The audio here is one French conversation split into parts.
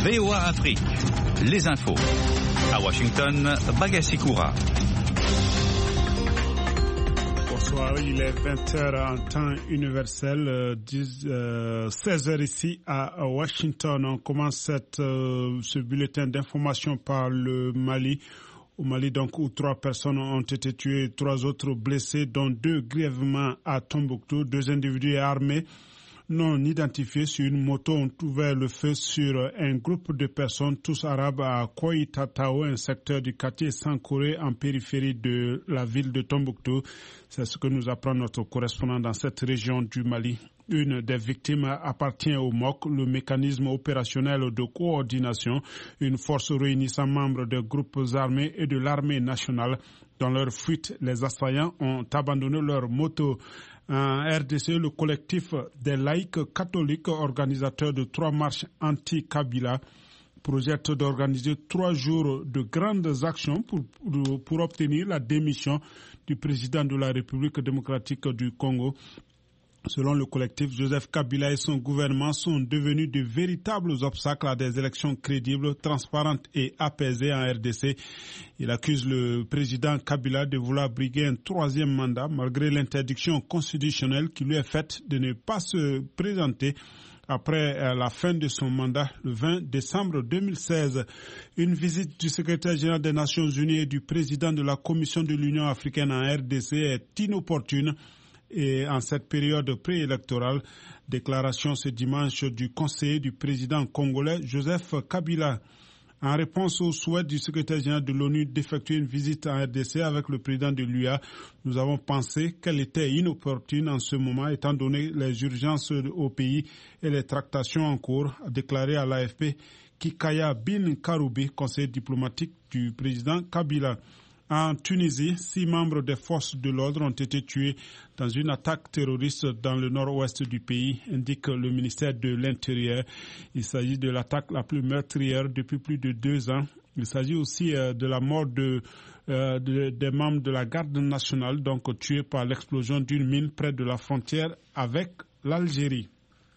VOA Afrique, les infos. À Washington, Bagassi Koura. Bonsoir, il est 20h en temps universel, 16h ici à Washington. On commence ce bulletin d'information par le Mali. Au Mali, donc, où 3 personnes ont été tuées, 3 autres blessés, dont 2 grièvement à Tombouctou. 2 individus armés non identifiés sur une moto ont ouvert le feu sur un groupe de personnes, tous arabes, à Koïtatao, un secteur du quartier Sankouré, en périphérie de la ville de Tombouctou. C'est ce que nous apprend notre correspondant dans cette région du Mali. Une des victimes appartient au MOC, le mécanisme opérationnel de coordination, une force réunissant membres de groupes armés et de l'armée nationale. Dans leur fuite, les assaillants ont abandonné leur moto. En RDC, le collectif des laïcs catholiques, organisateur de 3 marches anti-Kabila, projette d'organiser 3 jours de grandes actions pour obtenir la démission du président de la République démocratique du Congo. Selon le collectif, Joseph Kabila et son gouvernement sont devenus de véritables obstacles à des élections crédibles, transparentes et apaisées en RDC. Il accuse le président Kabila de vouloir briguer un 3e mandat malgré l'interdiction constitutionnelle qui lui est faite de ne pas se présenter après la fin de son mandat le 20 décembre 2016. Une visite du secrétaire général des Nations Unies et du président de la Commission de l'Union africaine en RDC est inopportune. Et en cette période préélectorale, déclaration ce dimanche du conseiller du président congolais Joseph Kabila. En réponse au souhait du secrétaire général de l'ONU d'effectuer une visite en RDC avec le président de l'UA, nous avons pensé qu'elle était inopportune en ce moment étant donné les urgences au pays et les tractations en cours, a déclaré à l'AFP Kikaya Bin Karoubi, conseiller diplomatique du président Kabila. En Tunisie, 6 membres des forces de l'ordre ont été tués dans une attaque terroriste dans le nord-ouest du pays, indique le ministère de l'Intérieur. Il s'agit de l'attaque la plus meurtrière depuis plus de 2 ans. Il s'agit aussi de la mort des membres de la garde nationale, donc tués par l'explosion d'une mine près de la frontière avec l'Algérie.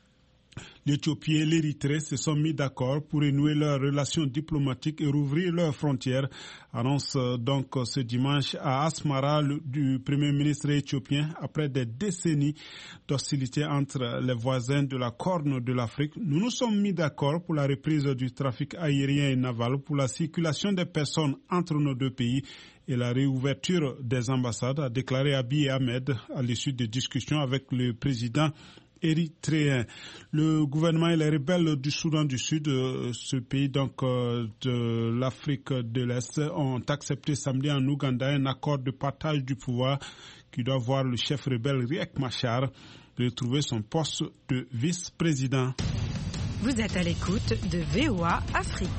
L'Éthiopie et l'Érythrée se sont mis d'accord pour renouer leurs relations diplomatiques et rouvrir leurs frontières. Annonce donc ce dimanche à Asmara du Premier ministre éthiopien après des décennies d'hostilité entre les voisins de la Corne de l'Afrique. Nous nous sommes mis d'accord pour la reprise du trafic aérien et naval, pour la circulation des personnes entre nos 2 pays et la réouverture des ambassades, a déclaré Abiy Ahmed à l'issue des discussions avec le président érythréen. Le gouvernement et les rebelles du Soudan du Sud, ce pays donc de l'Afrique de l'Est, ont accepté samedi en Ouganda un accord de partage du pouvoir qui doit voir le chef rebelle Riek Machar retrouver son poste de vice-président. Vous êtes à l'écoute de VOA Afrique.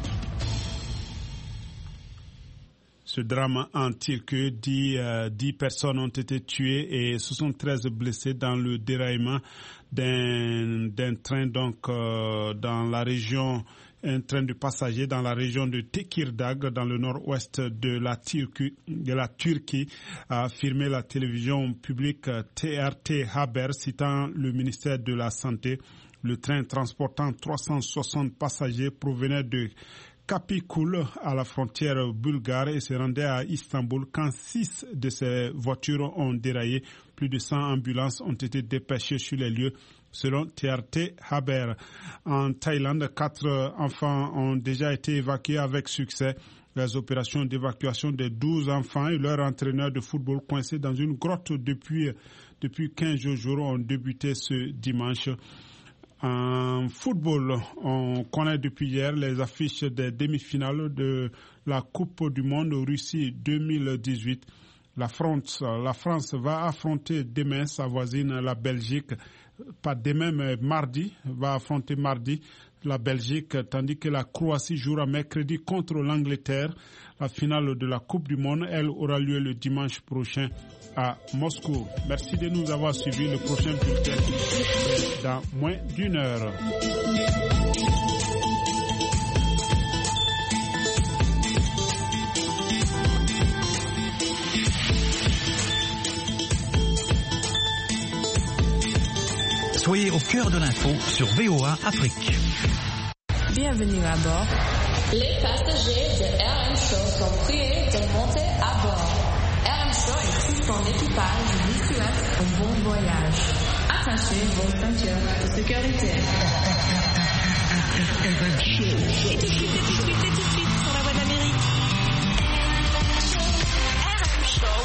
Ce drame en Turquie, 10 personnes ont été tuées et 73 blessées dans le déraillement d'un train donc dans la région, un train de passagers dans la région de Tekirdağ, dans le nord-ouest de la Turquie, a affirmé la télévision publique TRT Haber, citant le ministère de la Santé. Le train transportant 360 passagers provenait de Kapikul à la frontière bulgare et se rendait à Istanbul quand 6 de ces voitures ont déraillé. Plus de 100 ambulances ont été dépêchées sur les lieux selon TRT Haber. En Thaïlande, 4 enfants ont déjà été évacués avec succès. Les opérations d'évacuation des 12 enfants et leur entraîneur de football coincés dans une grotte depuis 15 jours ont débuté ce dimanche. En football, on connaît depuis hier les affiches des demi-finales de la Coupe du Monde Russie 2018. La France va affronter demain sa voisine, la Belgique. Pas demain, mais mardi, va affronter mardi la Belgique, tandis que la Croatie jouera mercredi contre l'Angleterre. La finale de la Coupe du Monde, elle, aura lieu le dimanche prochain à Moscou. Merci de nous avoir suivis. Le prochain bulletin dans moins d'1 heure. Soyez au cœur de l'info sur VOA Afrique. Bienvenue à bord. Les passagers de RM Show sont priés de monter à bord. RM Show et tout son équipage vous souhaitent un bon voyage. Attachez vos ceintures de sécurité. Et tout de suite, sur la voie de l'Amérique. RM Show.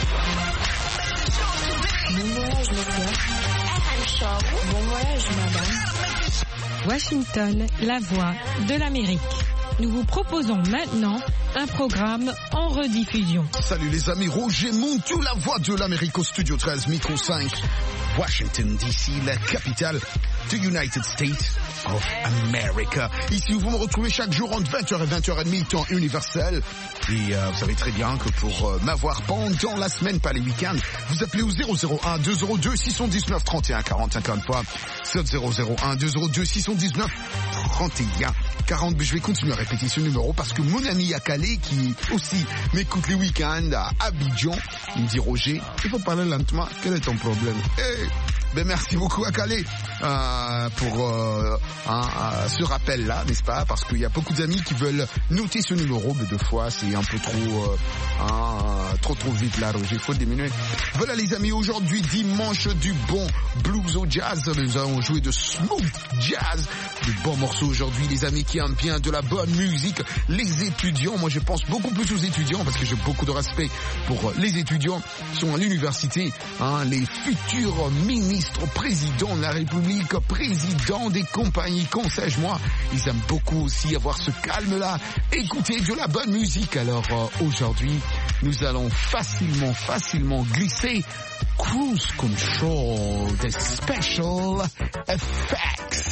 Bon voyage, monsieur. RM Show. Bon voyage, madame. Washington, la voix de l'Amérique. Nous vous proposons maintenant un programme en rediffusion. Salut les amis, Roger Montu, la voix de l'Amérique au studio 13, micro 5, Washington DC, la capitale de United States of America. Ici où vous me retrouvez chaque jour entre 20h et 20h30, temps universel. Et vous savez très bien que pour m'avoir pendant la semaine, pas les week-ends, vous appelez au 001 202 619 31 40, encore une fois. C'est 001 202 619 31 40. Je vais continuer à répéter ce numéro parce que mon ami Akale, qui aussi m'écoute les week-ends à Abidjan, il me dit Roger, il faut parler lentement, quel est ton problème? Ben merci beaucoup Akale pour ce rappel-là, n'est-ce pas? Parce qu'il y a beaucoup d'amis qui veulent noter ce numéro, mais deux fois c'est un peu trop vite là, Roger, il faut diminuer. Voilà les amis, aujourd'hui dimanche du bon blues au jazz, nous allons jouer de smooth jazz, de bons morceaux aujourd'hui les amis qui aiment bien de la bonne musique, les étudiants, moi je pense beaucoup plus aux étudiants parce que j'ai beaucoup de respect pour les étudiants qui sont à l'université, les futurs ministres, présidents de la République, présidents des compagnies, qu'on sais-je moi, ils aiment beaucoup aussi avoir ce calme-là, écouter de la bonne musique. Alors aujourd'hui, nous allons facilement glisser Cruise Control des Special Effects.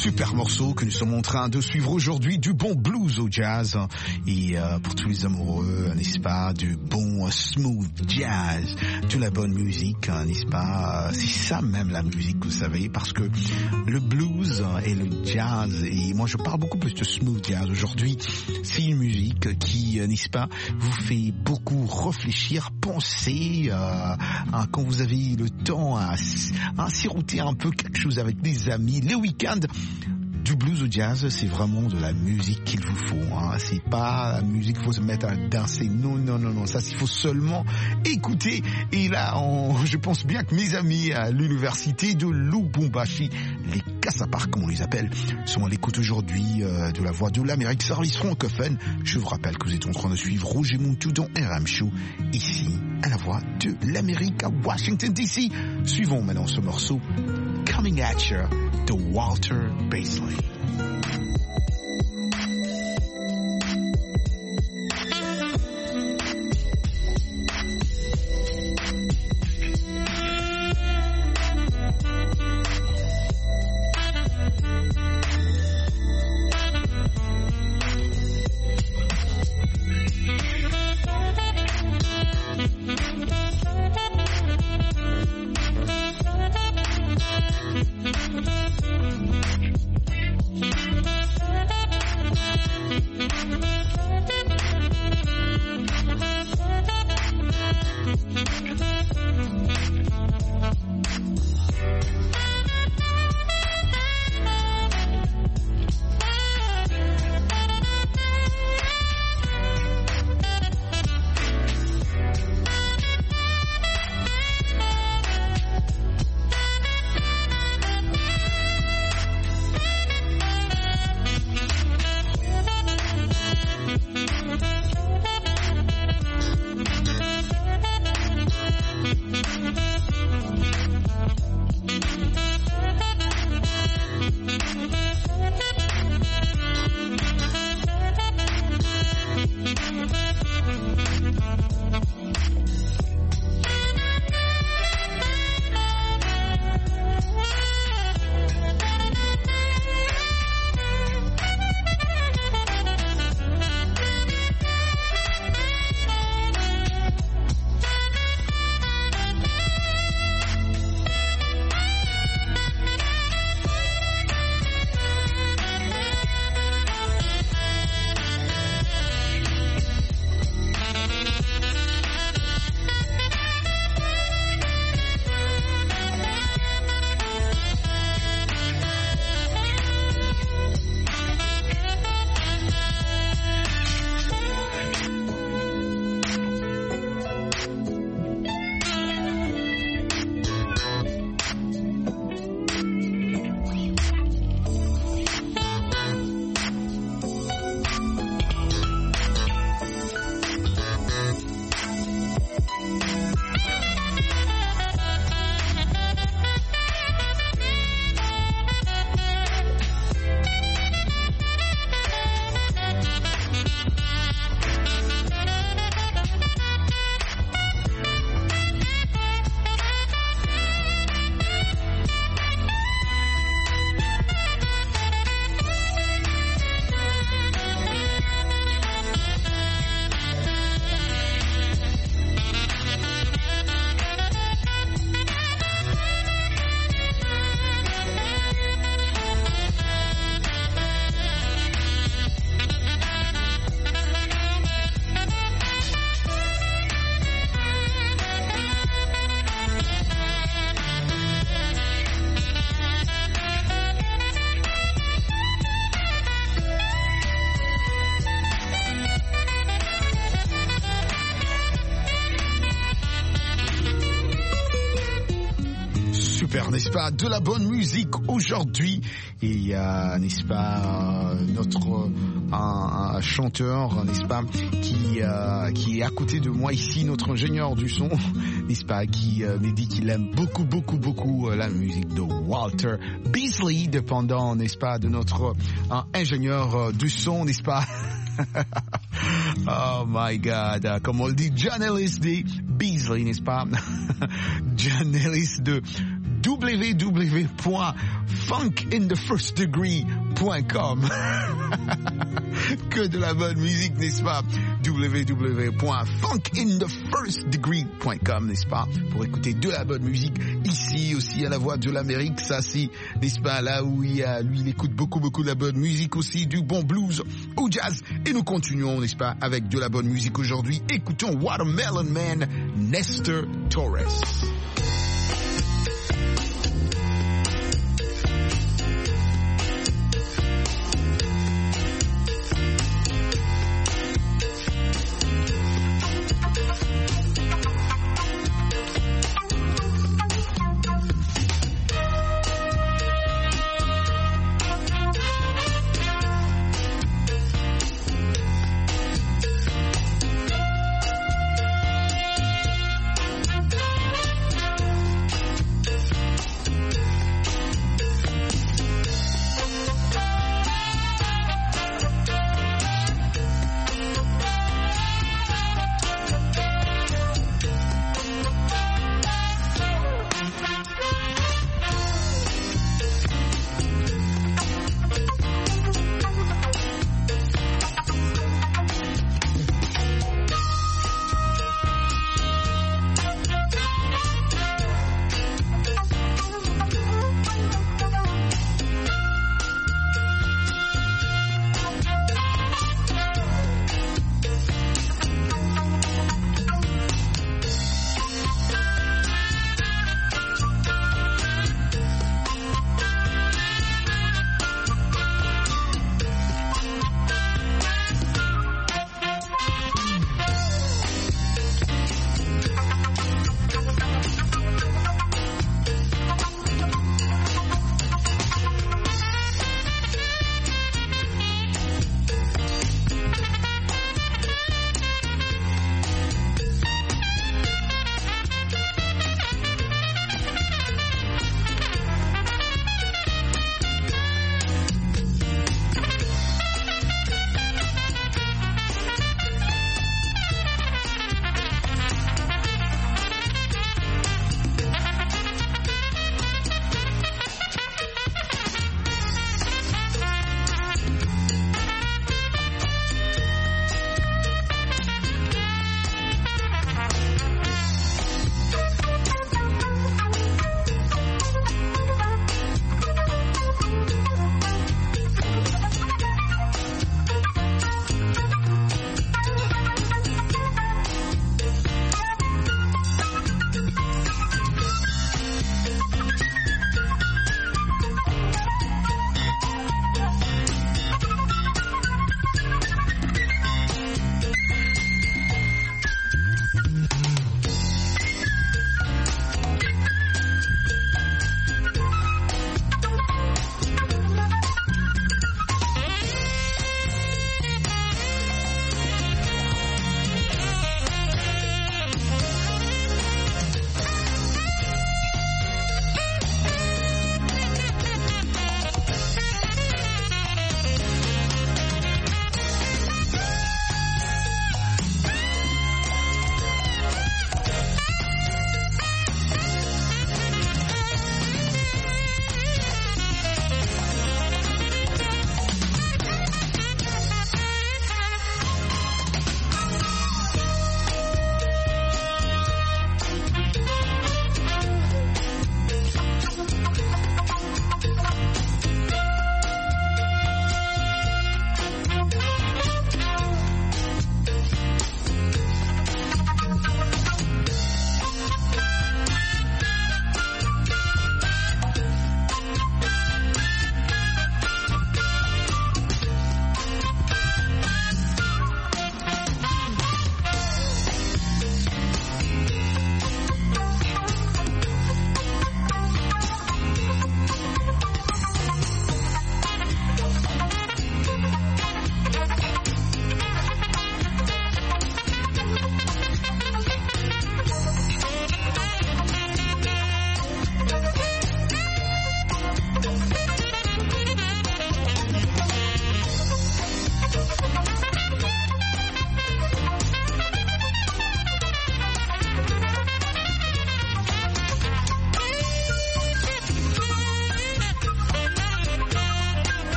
Super morceau que nous sommes en train de suivre aujourd'hui, du bon blues au jazz et pour tous les amoureux, n'est-ce pas, du bon smooth jazz, de la bonne musique, n'est-ce pas, c'est ça même la musique, vous savez, parce que le blues et le jazz, et moi je parle beaucoup plus de smooth jazz aujourd'hui, c'est une musique qui, n'est-ce pas, vous fait beaucoup réfléchir, penser, quand vous avez le temps à siroter un peu quelque chose avec des amis, les week-ends. Du blues au jazz, c'est vraiment de la musique qu'il vous faut. Hein. C'est pas la musique qu'il faut se mettre à danser. Non. Ça, il faut seulement écouter. Et là, je pense bien que mes amis à l'université de Lubumbashi, les Kassaparks, comme on les appelle, sont à l'écoute aujourd'hui de la Voix de l'Amérique, service francophone. Je vous rappelle que vous êtes en train de suivre Roger Montou dans RM Show, ici, à la Voix de l'Amérique, à Washington DC. Suivons maintenant ce morceau, Coming at You, de Walter Beasley. N'est-ce pas, de la bonne musique aujourd'hui, et il y a, n'est-ce pas, un chanteur, n'est-ce pas, qui est à côté de moi ici, notre ingénieur du son, n'est-ce pas, qui me dit qu'il aime beaucoup la musique de Walter Beasley, dépendant, n'est-ce pas, de notre ingénieur du son, n'est-ce pas. Oh my God, comme on le dit, John Ellis de Beasley, n'est-ce pas? John Ellis de www.funkinthefirstdegree.com. Que de la bonne musique, n'est-ce pas? www.funkinthefirstdegree.com, n'est-ce pas? Pour écouter de la bonne musique ici aussi à la Voix de l'Amérique. Ça, c'est, n'est-ce pas, là où il écoute beaucoup de la bonne musique aussi, du bon blues au jazz. Et nous continuons, n'est-ce pas, avec de la bonne musique aujourd'hui. Écoutons Watermelon Man, Nestor Torres.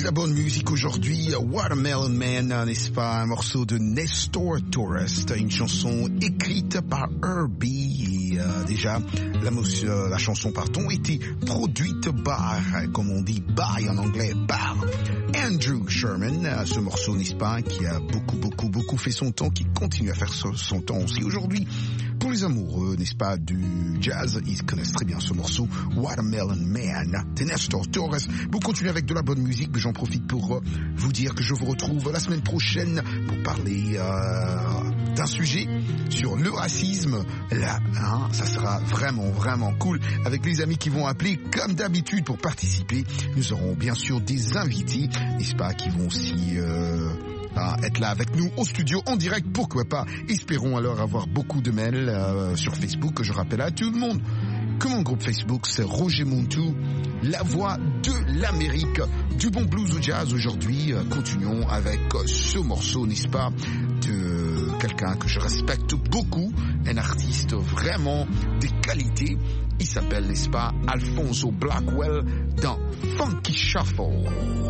la bonne musique aujourd'hui, Watermelon Man, n'est-ce pas, un morceau de Nestor Torres, une chanson écrite par Herbie, et déjà la chanson était produite par, comme on dit, by en anglais, par Andrew Sherman, ce morceau, n'est-ce pas, qui a beaucoup fait son temps, qui continue à faire son temps aussi aujourd'hui. Pour les amoureux, n'est-ce pas, du jazz, ils connaissent très bien ce morceau, Watermelon Man, de Nestor Torres. Vous continuez avec de la bonne musique, mais j'en profite pour vous dire que je vous retrouve la semaine prochaine pour parler d'un sujet sur le racisme. Là, ça sera vraiment cool avec les amis qui vont appeler comme d'habitude pour participer. Nous aurons bien sûr des invités, n'est-ce pas, qui vont aussi être là avec nous au studio en direct, pourquoi pas. Espérons alors avoir beaucoup de mails sur Facebook, que je rappelle à tout le monde que mon groupe Facebook c'est Roger Montou, la voix de l'Amérique, du bon blues au jazz. Aujourd'hui, continuons avec ce morceau, n'est-ce pas, de quelqu'un que je respecte beaucoup, un artiste vraiment de qualité. Il s'appelle, n'est-ce pas, Alphonso Blackwell dans Funky Shuffle.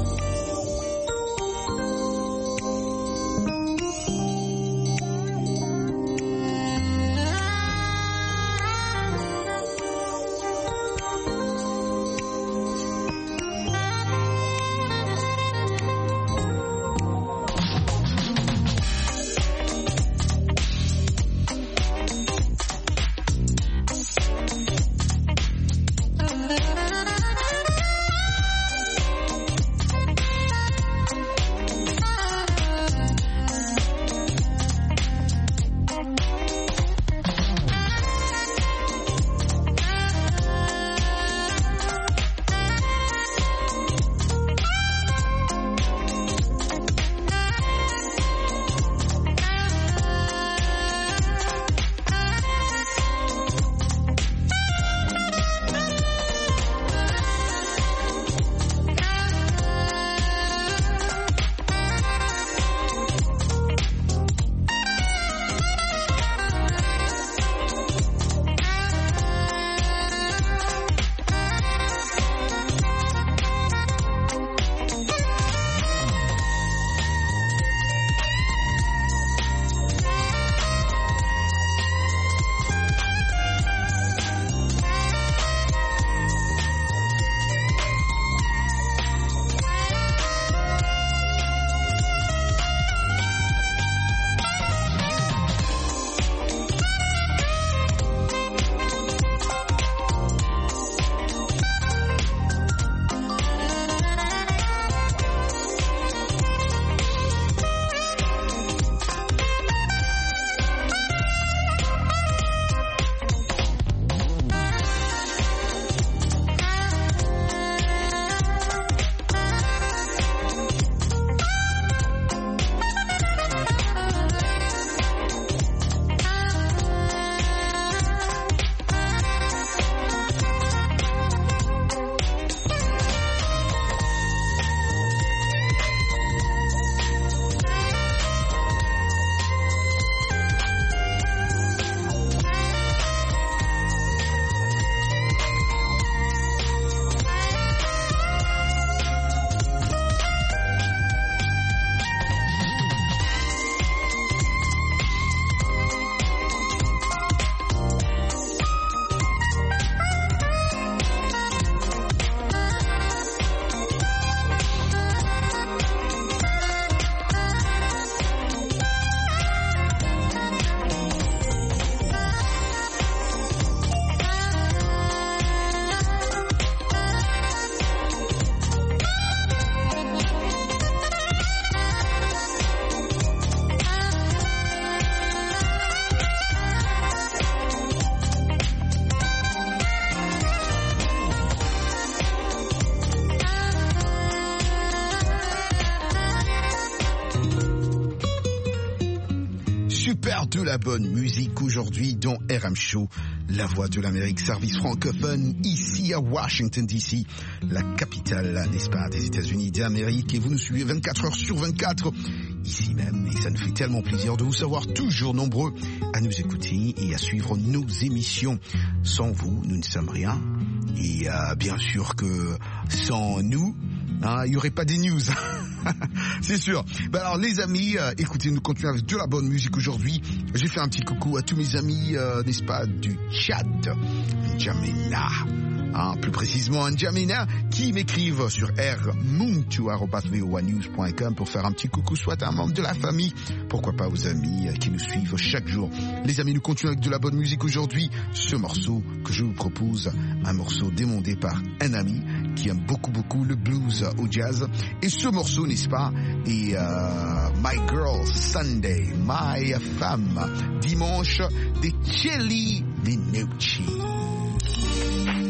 De la bonne musique aujourd'hui dans RM Show, la voix de l'Amérique, service francophone ici à Washington DC, la capitale, n'est-ce pas, des États-Unis d'Amérique, et vous nous suivez 24 heures sur 24 ici même, et ça nous fait tellement plaisir de vous savoir toujours nombreux à nous écouter et à suivre nos émissions. Sans vous, nous ne sommes rien, et bien sûr que sans nous, Il n'y aurait pas des news. C'est sûr. Alors les amis, écoutez, nous continuons avec de la bonne musique aujourd'hui. J'ai fait un petit coucou à tous mes amis, n'est-ce pas, du Tchad, N'Djamena. Plus précisément N'Djamena, qui m'écrivent sur rmuntu@voanews.com pour faire un petit coucou, soit à un membre de la famille, pourquoi pas aux amis qui nous suivent chaque jour. Les amis, nous continuons avec de la bonne musique aujourd'hui. Ce morceau que je vous propose, un morceau demandé par un ami qui aime beaucoup le blues au jazz. Et ce morceau, n'est-ce pas, est My Girl Sunday, My Femme, dimanche, de Kylie Minogue.